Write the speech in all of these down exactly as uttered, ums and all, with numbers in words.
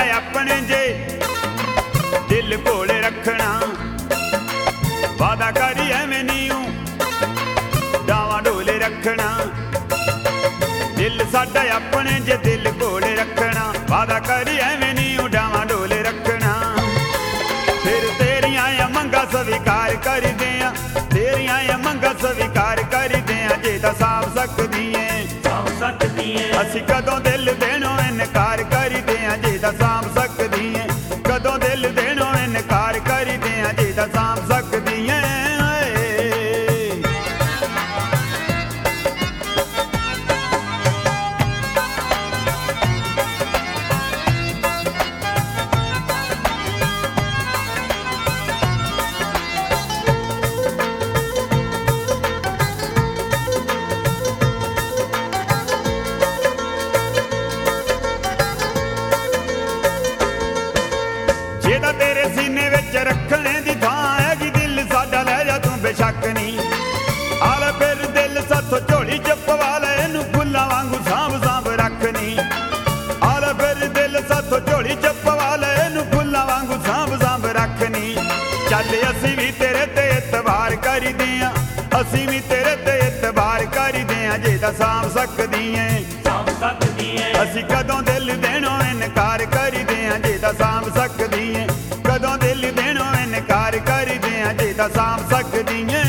अपने जे दिल कोले रखना वादा करी एवें नीऊ डावां डोले रखना दिल साडा अपने जे दिल कोले रखना वादा करी एवें नीऊ डावां डोले रखना फिर तेरियां मंगा स्वीकार कर दियां तेरियां मंगा स्वीकार कर दियां जे तां साफ सकदी है असी कदों दिल देनों इनकार कर दियां जे तां साफ सकदी है कदों दिल देनों इनकार कर दियां जे तां साफ सकदी है जेदा तेरे सीने विच रखने दी थां हैगी दिल साडा लै जा तू बेशक नहीं आले फिर दिल साथों झोली च पवा ले इनू फुल्लां वांगू सांभ सांभ रखनी आले फिर दिल साथों झोली च पवा ले इनू फुल्लां वांगू सांभ सांभ रखनी चल असी भी तेरे ते इतबार करी दियां असी भी तेरे ते इतबार करी दियां जे तां सांभ सकदी है असी कदों दिल देनों इनकार करी दियां जे तां सांभ सकदी है कदों दिल देनों इनकार करी दियां जे तां सांभ सकदी है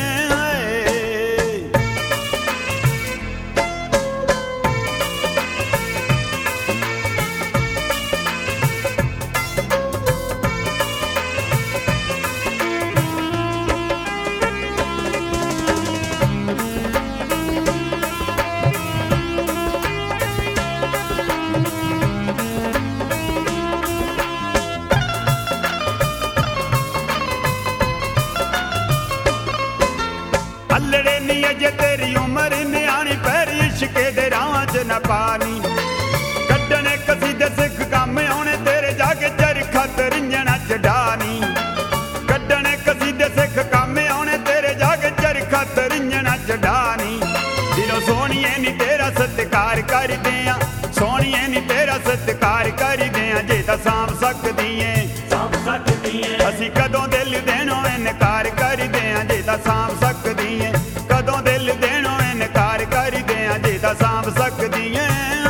अल्लड़े नी अजे तेरी उमर न्याणी पैर इश्के दे राहां च न पानी कड्डने कसीदे सिख कम आने तेरे जाके चरखा तरिंजणा च डानी कड्डने कसीदे सिख कम आने तेरे जाके चरखा तरिंजणा च डानी दिलों सोहणिए नी तेरा सत्कार कर दियां सोहणिए नी तेरा सत्कार कर दियां जे तां सांभ सकदी है असी कदों दिल देनों इनकार कर दियां जे तां सांभ सकदी है कदों दिल देनों इनकार कर दियां जे तां सांभ सकदी है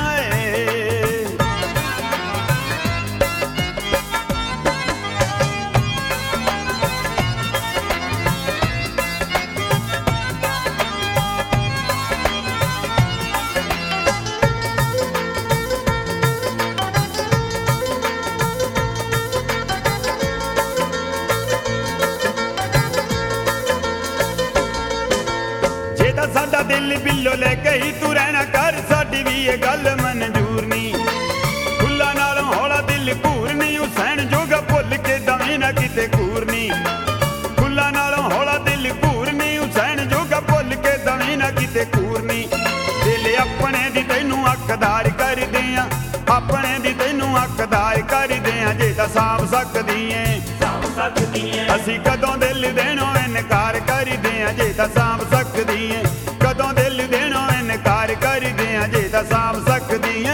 साडा दिल बिल्लो ले गई तू रहना कर साडी भी ये गल मंजूर नहीं फुल्लां नालों हौला दिल घूर नहीं हुसैन जोगा भुल के दवी ना किते घूर नहीं फुल्लां नालों हौला दिल घूर नहीं हुसैन जोगा भुल के दवी ना किते घूर नहीं दिल अपने दी तैनू हकदार कर दियां अपने दी तैनू हकदार कर दियां जे तां सांभ सकदी है असी कदों दिल देनों इनकार कर दियां जे तां सांभ सकदी है कदों दिल देनों इनकार कर दियां जे तां सांभ सकदी है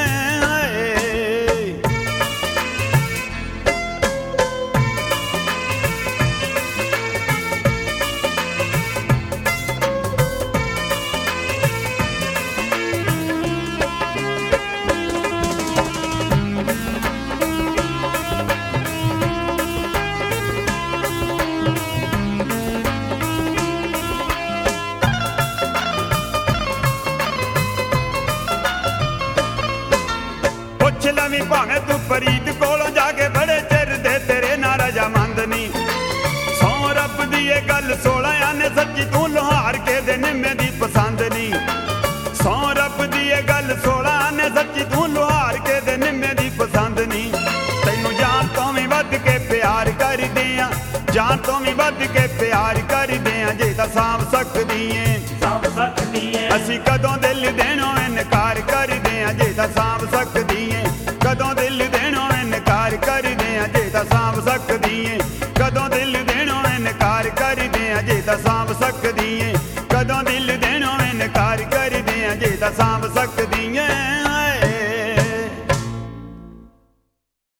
लवी भावें तू फरीद कोलों जाके बड़े चिर दे तेरे ना रजामंद नहीं सौ रब दी ये गल सोलह आने सच्ची तू लोहार के दे निम्मे दी पसंद नहीं सौ रब दी ये गल सोलह आने सच्ची तू लोहार के दे निम्मे दी पसंद नहीं तैनू जान तो भी वध के प्यार कर दियां जान तो भी वध के प्यार कर दियां जे तां सांभ सकदी है असी कदों दिल देनों इनकार कर दियां जे तां सांभ सकदी है कदों दिल देनों इनकार कर दियां जे तां सांभ सकदी है कदों दिल देनों इनकार कर दियां जे तां सांभ सकदी है कदों दिल देनों इनकार कर दियां जे तां सांभ सकदी है